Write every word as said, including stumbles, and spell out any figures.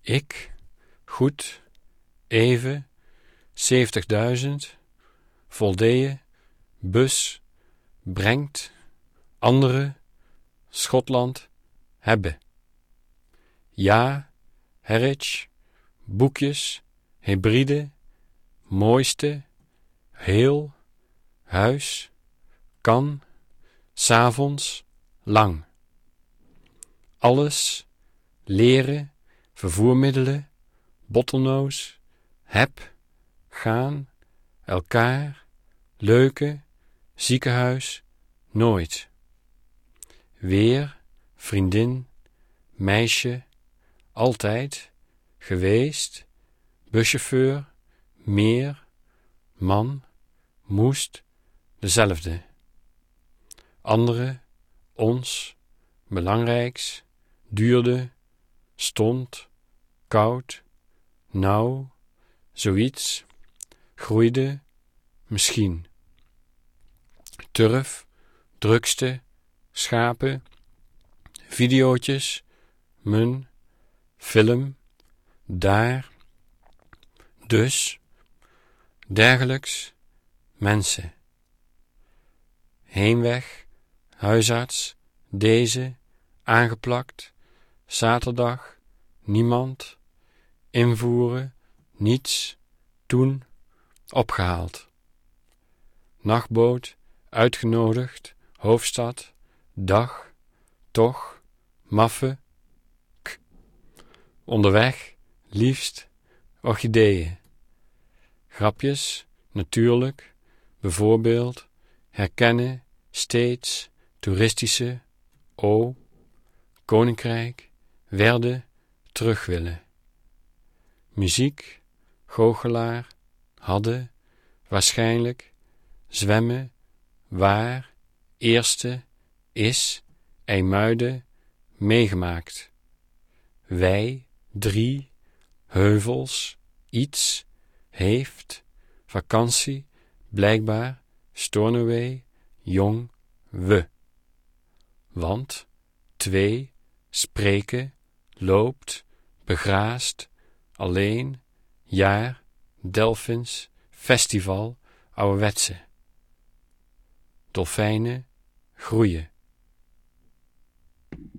Ik, goed, even, zeventigduizend, voldeeën, bus, brengt, andere, Schotland, hebben. Ja, Harwich, boekjes, hybride, mooiste, heel, huis, kan, 's avonds, lang. Alles, leren, vervoermiddelen, bottlenose, heb, gaan, elkaar, leuke, ziekenhuis, nooit. Weer, vriendin, meisje, altijd, geweest, buschauffeur, meer, man, moest, dezelfde. Andere, ons, belangrijks, duurde, stond, koud, nauw, zoiets, groeide, misschien. Turf, drukste, schapen, videootjes, mun, film, daar, dus, dergelijks, mensen. Heenweg, huisarts, deze, aangeplakt, zaterdag, niemand, invoeren, niets, toen, opgehaald. Nachtboot, uitgenodigd, hoofdstad, dag, toch, maffe, k. Onderweg, liefst, orchideeën. Grapjes, natuurlijk, bijvoorbeeld, herkennen, steeds, toeristische, o, koninkrijk, werden, terug willen. Muziek, goochelaar, hadden, waarschijnlijk, zwemmen, waar, eerste, is, IJmuiden, meegemaakt. Wij, drie, heuvels, iets, heeft, vakantie, blijkbaar, Stornoway, jong, we. Want, twee, spreken, loopt, begraast, alleen, jaar, delfins, festival, ouderwetse. Dolfijnen, groeien.